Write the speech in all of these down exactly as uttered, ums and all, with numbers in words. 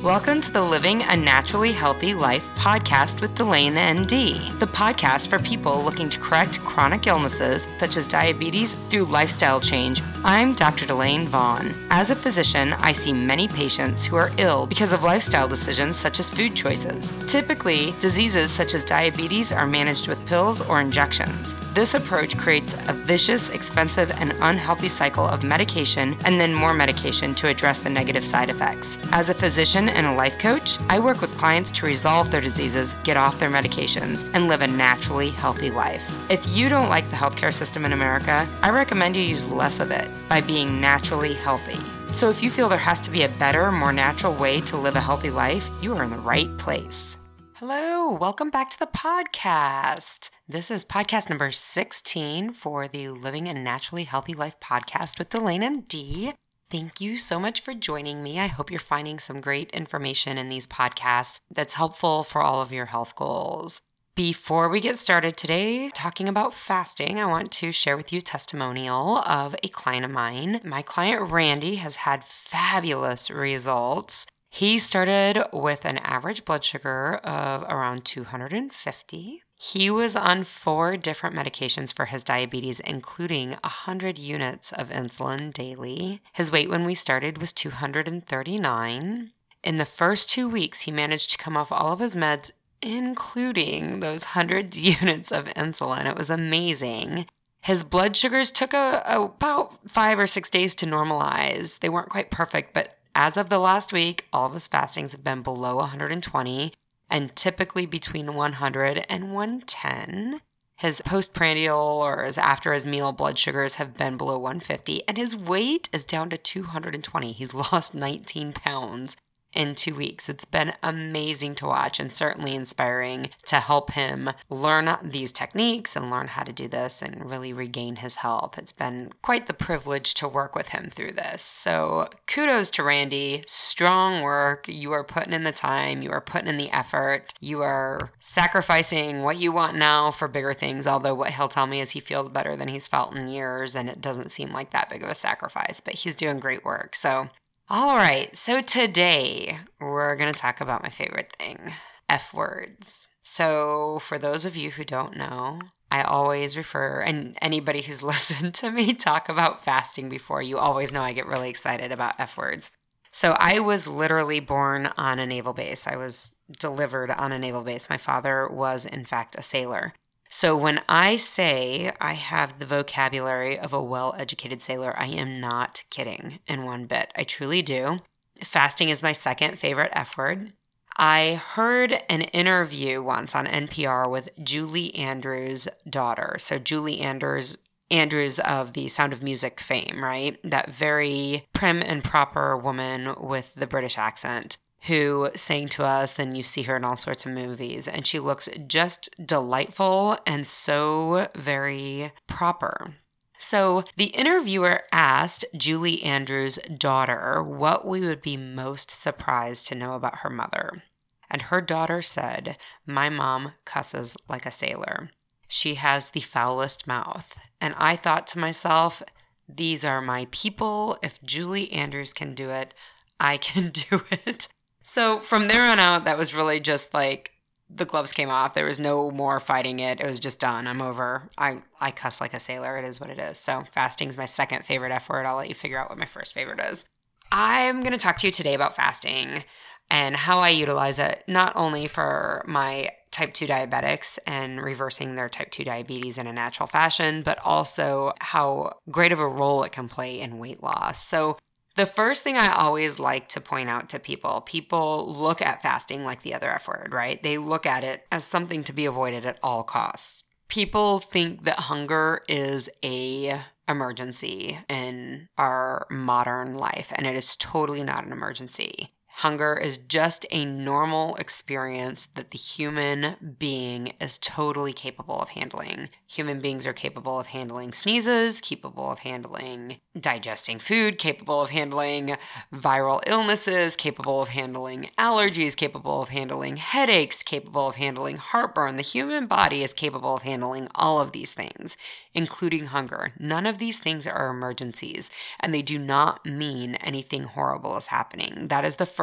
Welcome to the Living a Naturally Healthy Life podcast with Delane N D, the podcast for people looking to correct chronic illnesses such as diabetes through lifestyle change. I'm Doctor Delane Vaughn. As a physician, I see many patients who are ill because of lifestyle decisions such as food choices. Typically, diseases such as diabetes are managed with pills or injections. This approach creates a vicious, expensive, and unhealthy cycle of medication and then more medication to address the negative side effects. As a physician and a life coach, I work with clients to resolve their diseases, get off their medications, and live a naturally healthy life. If you don't like the healthcare system in America, I recommend you use less of it by being naturally healthy. So if you feel there has to be a better, more natural way to live a healthy life, you are in the right place. Hello, welcome back to the podcast. This is podcast number sixteen for the Living a Naturally Healthy Life podcast with Delane M D. Thank you so much for joining me. I hope you're finding some great information in these podcasts that's helpful for all of your health goals. Before we get started today talking about fasting, I want to share with you a testimonial of a client of mine. My client Randy has had fabulous results. He started with an average blood sugar of around two hundred fifty. He was on four different medications for his diabetes, including one hundred units of insulin daily. His weight when we started was two hundred thirty-nine. In the first two weeks, he managed to come off all of his meds, including those one hundred units of insulin. It was amazing. His blood sugars took a, a, about five or six days to normalize. They weren't quite perfect, but as of the last week, all of his fastings have been below one hundred twenty and typically between one hundred and one ten. His postprandial or his after his meal blood sugars have been below one fifty, and his weight is down to two hundred twenty. He's lost nineteen pounds in two weeks. It's been amazing to watch and certainly inspiring to help him learn these techniques and learn how to do this and really regain his health. It's been quite the privilege to work with him through this. So kudos to Randy. Strong work. You are putting in the time. You are putting in the effort. You are sacrificing what you want now for bigger things, although what he'll tell me is he feels better than he's felt in years, and it doesn't seem like that big of a sacrifice, but he's doing great work. So all right, so today we're going to talk about my favorite thing, F words. So for those of you who don't know, I always refer, and anybody who's listened to me talk about fasting before, you always know I get really excited about F words. So I was literally born on a naval base. I was delivered on a naval base. My father was, in fact, a sailor. So when I say I have the vocabulary of a well-educated sailor, I am not kidding in one bit. I truly do. Fasting is my second favorite F word. I heard an interview once on N P R with Julie Andrews' daughter. So Julie Andrews, Andrews of the Sound of Music fame, right? That very prim and proper woman with the British accent, who sang to us, and you see her in all sorts of movies, and she looks just delightful and so very proper. So the interviewer asked Julie Andrews' daughter what we would be most surprised to know about her mother. And her daughter said, "My mom cusses like a sailor. She has the foulest mouth." And I thought to myself, these are my people. If Julie Andrews can do it, I can do it. So from there on out, that was really just like the gloves came off. There was no more fighting it. It was just done. I'm over. I, I cuss like a sailor. It is what it is. So fasting is my second favorite F word. I'll let you figure out what my first favorite is. I'm going to talk to you today about fasting and how I utilize it, not only for my type two diabetics and reversing their type two diabetes in a natural fashion, but also how great of a role it can play in weight loss. So the first thing I always like to point out to people, people look at fasting like the other F word, right? They look at it as something to be avoided at all costs. People think that hunger is a emergency in our modern life, and it is totally not an emergency. Hunger is just a normal experience that the human being is totally capable of handling. Human beings are capable of handling sneezes, capable of handling digesting food, capable of handling viral illnesses, capable of handling allergies, capable of handling headaches, capable of handling heartburn. The human body is capable of handling all of these things, including hunger. None of these things are emergencies, and they do not mean anything horrible is happening. That is the first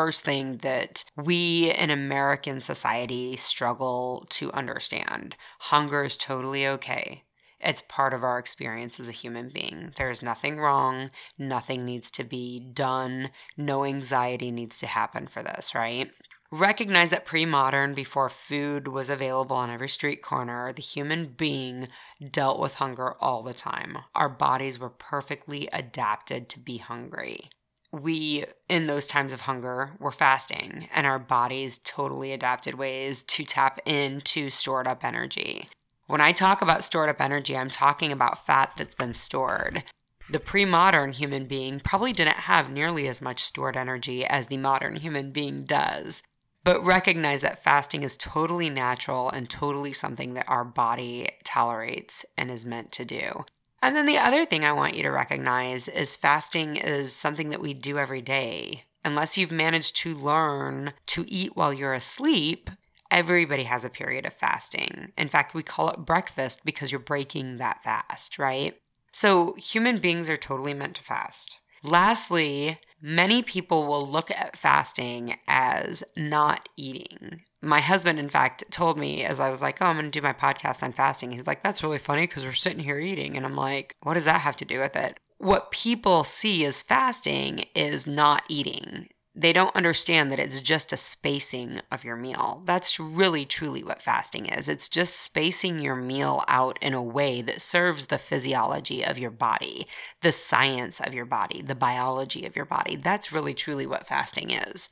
first thing that we in American society struggle to understand. Hunger is totally okay. It's part of our experience as a human being. There's nothing wrong. Nothing needs to be done. No anxiety needs to happen for this, right? Recognize that pre-modern, before food was available on every street corner, the human being dealt with hunger all the time. Our bodies were perfectly adapted to be hungry. We, in those times of hunger, were fasting, and our bodies totally adapted ways to tap into stored up energy. When I talk about stored up energy, I'm talking about fat that's been stored. The pre-modern human being probably didn't have nearly as much stored energy as the modern human being does. But recognize that fasting is totally natural and totally something that our body tolerates and is meant to do. And then the other thing I want you to recognize is fasting is something that we do every day. Unless you've managed to learn to eat while you're asleep, everybody has a period of fasting. In fact, we call it breakfast because you're breaking that fast, right? So human beings are totally meant to fast. Lastly, many people will look at fasting as not eating. My husband, in fact, told me as I was like, oh, I'm going to do my podcast on fasting. He's like, that's really funny because we're sitting here eating. And I'm like, what does that have to do with it? What people see as fasting is not eating. They don't understand that it's just a spacing of your meal. That's really, truly what fasting is. It's just spacing your meal out in a way that serves the physiology of your body, the science of your body, the biology of your body. That's really, truly what fasting is.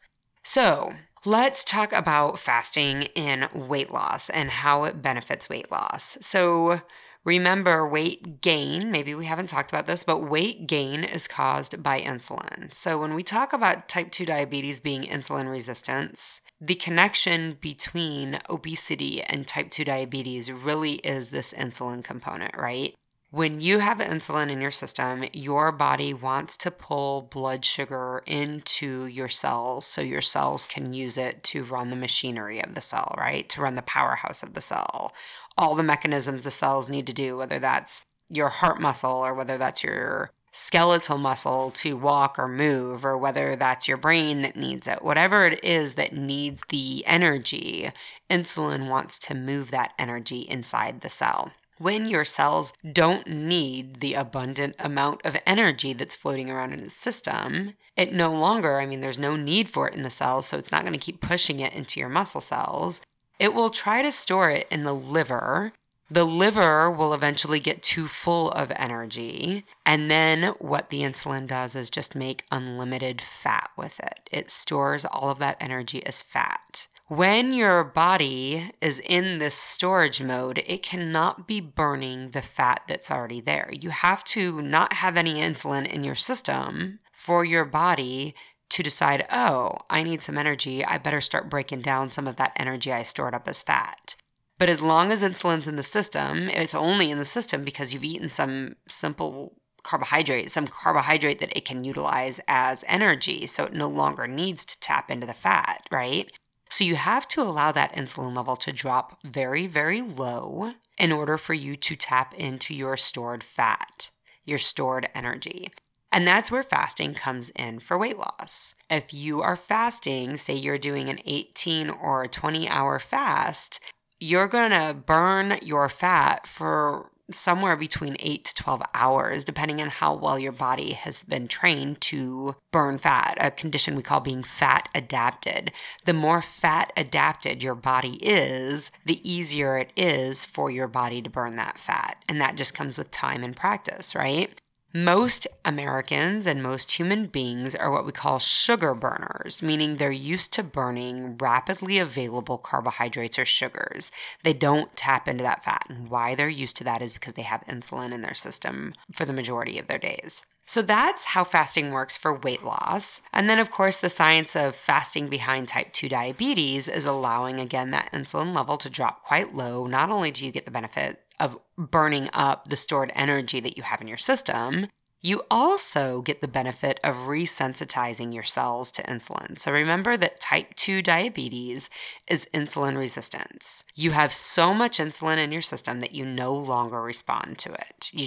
So let's talk about fasting in weight loss and how it benefits weight loss. So remember, weight gain, maybe we haven't talked about this, but weight gain is caused by insulin. So when we talk about type two diabetes being insulin resistance, the connection between obesity and type two diabetes really is this insulin component, right? When you have insulin in your system, your body wants to pull blood sugar into your cells so your cells can use it to run the machinery of the cell, right? To run the powerhouse of the cell. All the mechanisms the cells need to do, whether that's your heart muscle or whether that's your skeletal muscle to walk or move, or whether that's your brain that needs it, whatever it is that needs the energy, insulin wants to move that energy inside the cell. When your cells don't need the abundant amount of energy that's floating around in its system, it no longer, I mean, there's no need for it in the cells, so it's not going to keep pushing it into your muscle cells. It will try to store it in the liver. The liver will eventually get too full of energy. And then what the insulin does is just make unlimited fat with it. It stores all of that energy as fat. When your body is in this storage mode, it cannot be burning the fat that's already there. You have to not have any insulin in your system for your body to decide, oh, I need some energy. I better start breaking down some of that energy I stored up as fat. But as long as insulin's in the system, it's only in the system because you've eaten some simple carbohydrate, some carbohydrate that it can utilize as energy. So it no longer needs to tap into the fat, right? So you have to allow that insulin level to drop very, very low in order for you to tap into your stored fat, your stored energy. And that's where fasting comes in for weight loss. If you are fasting, say you're doing an eighteen or twenty hour fast, you're going to burn your fat for somewhere between eight to twelve hours, depending on how well your body has been trained to burn fat, a condition we call being fat adapted. The more fat adapted your body is, the easier it is for your body to burn that fat. And that just comes with time and practice, right? Most Americans and most human beings are what we call sugar burners, meaning they're used to burning rapidly available carbohydrates or sugars. They don't tap into that fat. And why they're used to that is because they have insulin in their system for the majority of their days. So that's how fasting works for weight loss. And then, of course, the science of fasting behind type two diabetes is allowing, again, that insulin level to drop quite low. Not only do you get the benefit of burning up the stored energy that you have in your system, you also get the benefit of resensitizing your cells to insulin. So remember that type two diabetes is insulin resistance. You have so much insulin in your system that you no longer respond to it. You just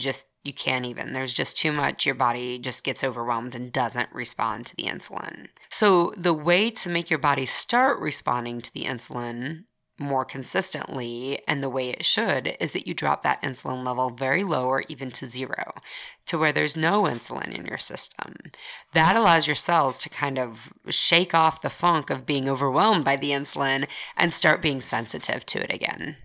You can't even. There's just too much. Your body just gets overwhelmed and doesn't respond to the insulin. So the way to make your body start responding to the insulin more consistently, and the way it should, is that you drop that insulin level very low or even to zero, to where there's no insulin in your system. That allows your cells to kind of shake off the funk of being overwhelmed by the insulin and start being sensitive to it again.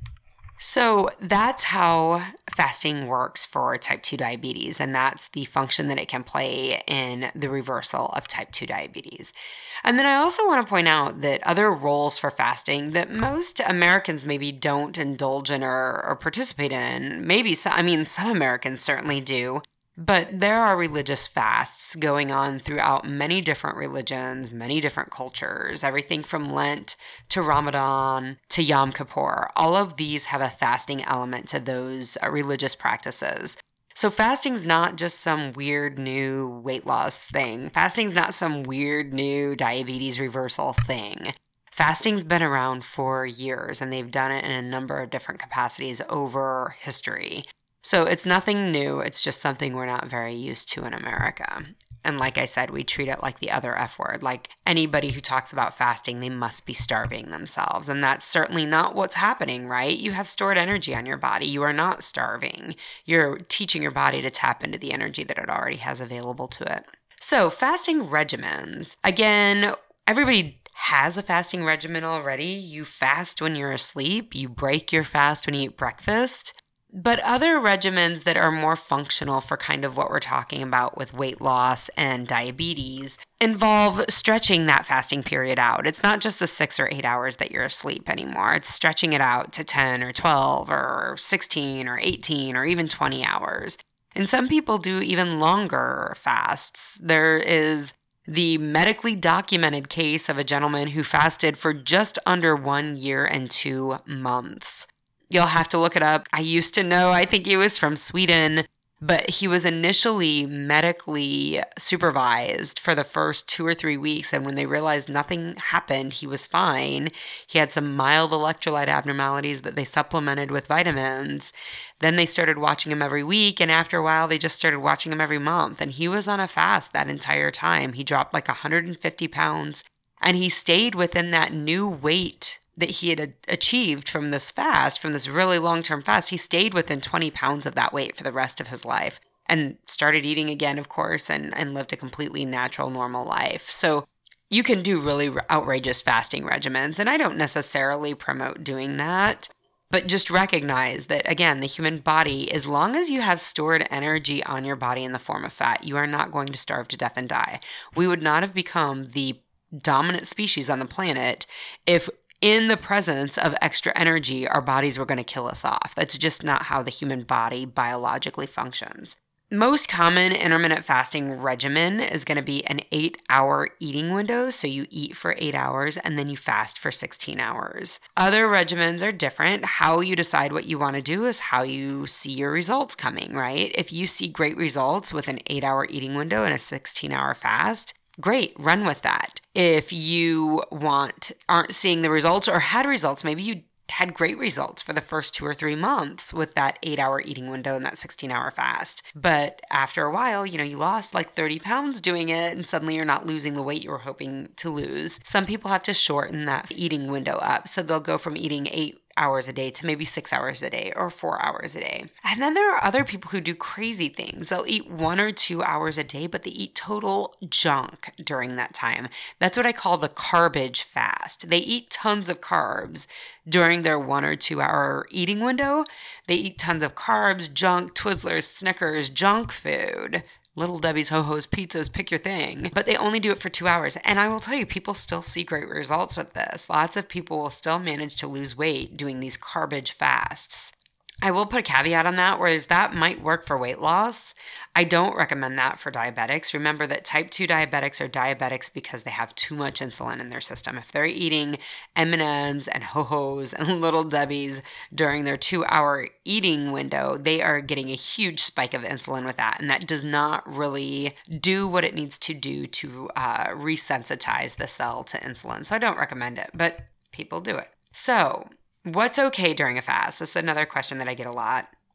So that's how fasting works for type two diabetes, and that's the function that it can play in the reversal of type two diabetes. And then I also want to point out that other roles for fasting that most Americans maybe don't indulge in or, or participate in, maybe, some, I mean, some Americans certainly do, but there are religious fasts going on throughout many different religions, many different cultures, everything from Lent to Ramadan to Yom Kippur. All of these have a fasting element to those uh, religious practices. So fasting's not just some weird new weight loss thing. Fasting's not some weird new diabetes reversal thing. Fasting's been around for years, and they've done it in a number of different capacities over history. So it's nothing new. It's just something we're not very used to in America. And like I said, we treat it like the other F word. Like anybody who talks about fasting, they must be starving themselves. And that's certainly not what's happening, right? You have stored energy on your body. You are not starving. You're teaching your body to tap into the energy that it already has available to it. So fasting regimens. Again, everybody has a fasting regimen already. You fast when you're asleep. You break your fast when you eat breakfast. But other regimens that are more functional for kind of what we're talking about with weight loss and diabetes involve stretching that fasting period out. It's not just the six or eight hours that you're asleep anymore. It's stretching it out to ten or twelve or sixteen or eighteen or even twenty hours. And some people do even longer fasts. There is the medically documented case of a gentleman who fasted for just under one year and two months. You'll have to look it up. I used to know, I think he was from Sweden, but he was initially medically supervised for the first two or three weeks. And when they realized nothing happened, he was fine. He had some mild electrolyte abnormalities that they supplemented with vitamins. Then they started watching him every week. And after a while, they just started watching him every month. And he was on a fast that entire time. He dropped like one hundred fifty pounds, and he stayed within that new weight that he had achieved from this fast, from this really long-term fast. He stayed within twenty pounds of that weight for the rest of his life and started eating again, of course, and, and lived a completely natural, normal life. So you can do really outrageous fasting regimens, and I don't necessarily promote doing that, but just recognize that, again, the human body, as long as you have stored energy on your body in the form of fat, you are not going to starve to death and die. We would not have become the dominant species on the planet if in the presence of extra energy, our bodies were going to kill us off. That's just not how the human body biologically functions. Most common intermittent fasting regimen is going to be an eight-hour eating window. So you eat for eight hours and then you fast for sixteen hours. Other regimens are different. How you decide what you want to do is how you see your results coming, right? If you see great results with an eight-hour eating window and a sixteen-hour fast, great, run with that. If you want, aren't seeing the results or had results, maybe you had great results for the first two or three months with that eight-hour eating window and that sixteen-hour fast. But after a while, you know, you lost like thirty pounds doing it, and suddenly you're not losing the weight you were hoping to lose. Some people have to shorten that eating window up. So they'll go from eating eight hours a day to maybe six hours a day or four hours a day. And then there are other people who do crazy things. They'll eat one or two hours a day, but they eat total junk during that time. That's what I call the carbage fast. They eat tons of carbs during their one or two hour eating window. They eat tons of carbs, junk, Twizzlers, Snickers, junk food. Little Debbie's, Ho-Ho's, pizzas, pick your thing. But they only do it for two hours. And I will tell you, people still see great results with this. Lots of people will still manage to lose weight doing these carbage fasts. I will put a caveat on that, whereas that might work for weight loss. I don't recommend that for diabetics. Remember that type two diabetics are diabetics because they have too much insulin in their system. If they're eating M and M's and Ho-Ho's and Little Debbie's during their two-hour eating window, they are getting a huge spike of insulin with that. And that does not really do what it needs to do to uh, resensitize the cell to insulin. So I don't recommend it, but people do it. So what's okay during a fast? This is another question that I get a lot.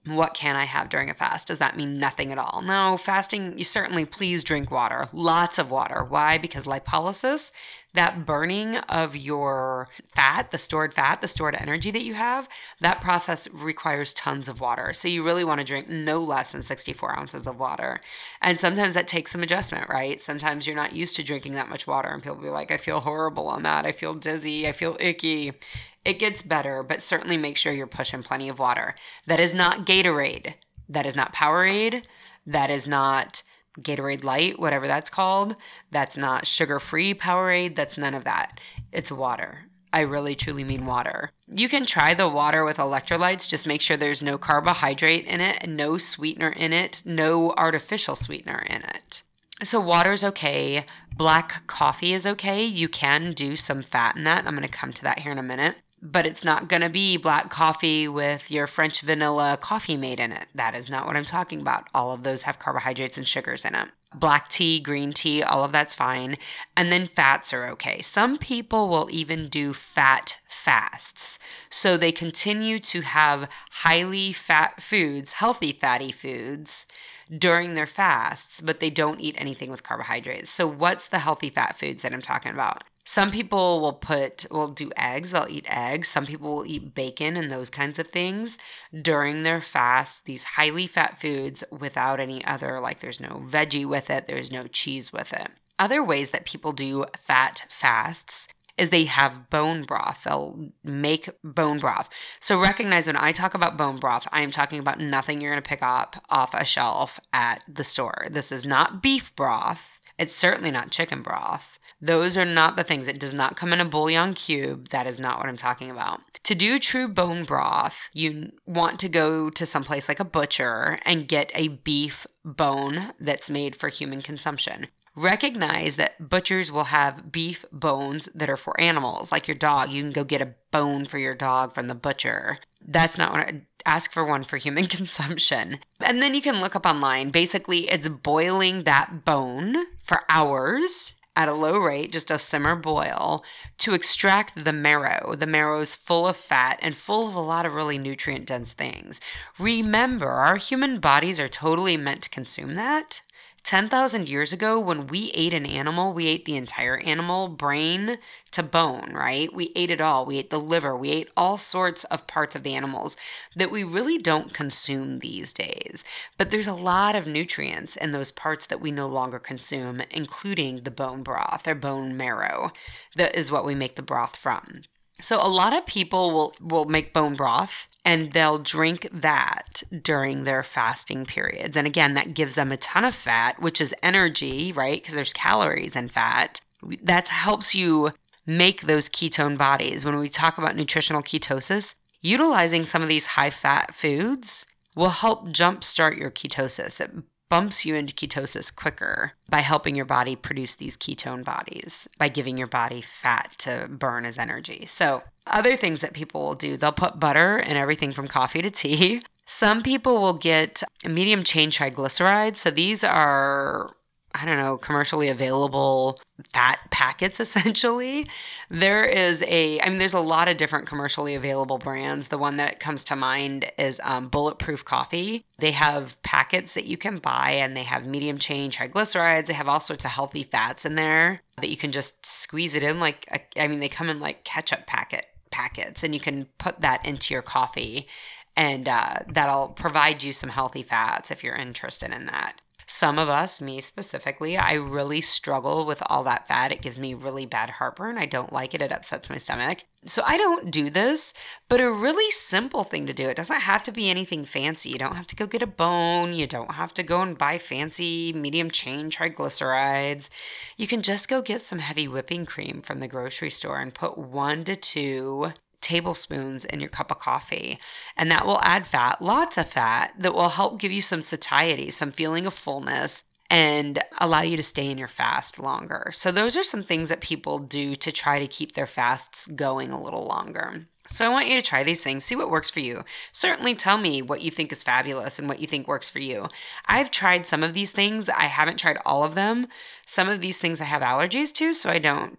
What can I have during a fast? Does that mean nothing at all? No, fasting, you certainly please drink water, lots of water. Why? Because lipolysis, that burning of your fat, the stored fat, the stored energy that you have, that process requires tons of water. So you really want to drink no less than sixty-four ounces of water. And sometimes that takes some adjustment, right? Sometimes you're not used to drinking that much water and people be like, I feel horrible on that. I feel dizzy. I feel icky. It gets better, but certainly make sure you're pushing plenty of water. That is not Gatorade. That is not Powerade. That is not Gatorade Light, whatever that's called. That's not sugar-free Powerade. That's none of that. It's water. I really truly mean water. You can try the water with electrolytes. Just make sure there's no carbohydrate in it, no sweetener in it, no artificial sweetener in it. So water's okay. Black coffee is okay. You can do some fat in that. I'm going to come to that here in a minute. But it's not going to be black coffee with your French vanilla coffee made in it. That is not what I'm talking about. All of those have carbohydrates and sugars in it. Black tea, green tea, all of that's fine. And then fats are okay. Some people will even do fat fasts. So they continue to have highly fat foods, healthy fatty foods, during their fasts, but they don't eat anything with carbohydrates. So what's the healthy fat foods that I'm talking about? Some people will put, will do eggs, they'll eat eggs. Some people will eat bacon and those kinds of things during their fast, these highly fat foods without any other, like there's no veggie with it, there's no cheese with it. Other ways that people do fat fasts is they have bone broth. They'll make bone broth. So recognize when I talk about bone broth, I am talking about nothing you're going to pick up off a shelf at the store. This is not beef broth. It's certainly not chicken broth. Those are not the things. It does not come in a bouillon cube. That is not what I'm talking about. To do true bone broth, you want to go to someplace like a butcher and get a beef bone that's made for human consumption. Recognize that butchers will have beef bones that are for animals, like your dog. You can go get a bone for your dog from the butcher. That's not what I ask for, one for human consumption. And then you can look up online. Basically, it's boiling that bone for hours at a low rate, just a simmer boil, to extract the marrow. The marrow is full of fat and full of a lot of really nutrient-dense things. Remember, our human bodies are totally meant to consume that. ten thousand years ago, when we ate an animal, we ate the entire animal, brain to bone, right? We ate it all. We ate the liver. We ate all sorts of parts of the animals that we really don't consume these days. But there's a lot of nutrients in those parts that we no longer consume, including the bone broth or bone marrow. That is what we make the broth from. So a lot of people will, will make bone broth and they'll drink that during their fasting periods. And again, that gives them a ton of fat, which is energy, right? Because there's calories in fat. That helps you make those ketone bodies. When we talk about nutritional ketosis, utilizing some of these high fat foods will help jumpstart your ketosis. It bumps you into ketosis quicker by helping your body produce these ketone bodies, by giving your body fat to burn as energy. So other things that people will do, they'll put butter in everything from coffee to tea. Some people will get medium chain triglycerides. So these are, I don't know, commercially available fat packets, essentially. There is a, I mean, there's a lot of different commercially available brands. The one that comes to mind is um, Bulletproof Coffee. They have packets that you can buy and they have medium chain triglycerides. They have all sorts of healthy fats in there that you can just squeeze it in like, a, I mean, they come in like ketchup packet packets and you can put that into your coffee and uh, that'll provide you some healthy fats if you're interested in that. Some of us, me specifically, I really struggle with all that fat. It gives me really bad heartburn. I don't like it. It upsets my stomach. So I don't do this, but a really simple thing to do. It doesn't have to be anything fancy. You don't have to go get a bone. You don't have to go and buy fancy medium chain triglycerides. You can just go get some heavy whipping cream from the grocery store and put one to two tablespoons in your cup of coffee. And that will add fat, lots of fat, that will help give you some satiety, some feeling of fullness, and allow you to stay in your fast longer. So those are some things that people do to try to keep their fasts going a little longer. So I want you to try these things, see what works for you. Certainly tell me what you think is fabulous and what you think works for you. I've tried some of these things. I haven't tried all of them. Some of these things I have allergies to, so I don't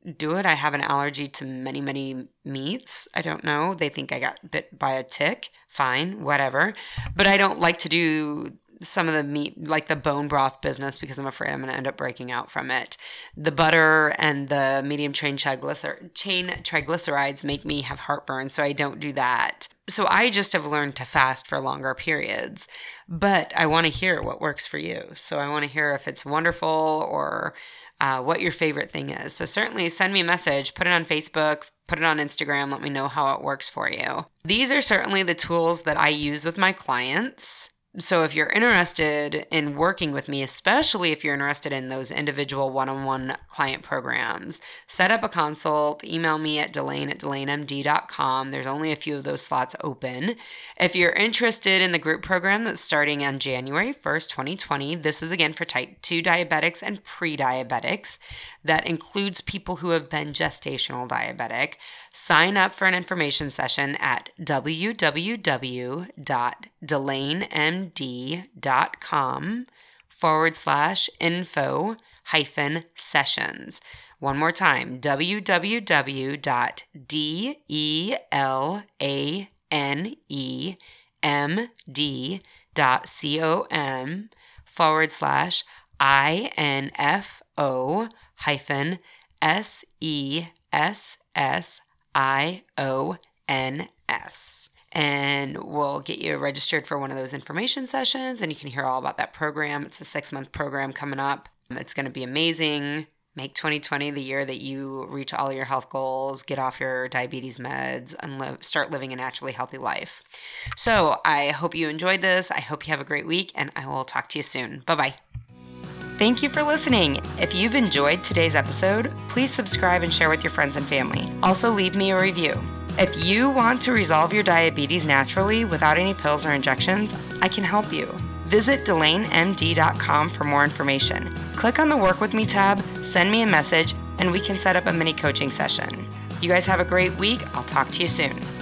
do it. I have an allergy to many, many meats. I don't know. They think I got bit by a tick. Fine, whatever. But I don't like to do some of the meat, like the bone broth business, because I'm afraid I'm going to end up breaking out from it. The butter and the medium chain triglycer- chain triglycerides make me have heartburn, so I don't do that. So I just have learned to fast for longer periods. But I want to hear what works for you. So I want to hear if it's wonderful or uh, what your favorite thing is. So certainly send me a message, put it on Facebook, put it on Instagram, let me know how it works for you. These are certainly the tools that I use with my clients. So if you're interested in working with me, especially if you're interested in those individual one-on-one client programs, set up a consult, email me at Delane at Delane M D dot com. There's only a few of those slots open. If you're interested in the group program that's starting on January first, twenty twenty, this is again for type two diabetics and pre-diabetics. That includes people who have been gestational diabetic. Sign up for an information session at w w w dot delane m d dot com forward slash info hyphen sessions. One more time, w w w dot delane m d dot com forward slash info hyphen S E S S I O N S. And we'll get you registered for one of those information sessions, and you can hear all about that program. It's a six-month program coming up. It's going to be amazing. Make twenty twenty the year that you reach all your health goals, get off your diabetes meds, and live, start living a naturally healthy life. So I hope you enjoyed this. I hope you have a great week, and I will talk to you soon. Bye-bye. Thank you for listening. If you've enjoyed today's episode, please subscribe and share with your friends and family. Also, leave me a review. If you want to resolve your diabetes naturally without any pills or injections, I can help you. Visit Delane M D dot com for more information. Click on the Work With Me tab, send me a message, and we can set up a mini coaching session. You guys have a great week. I'll talk to you soon.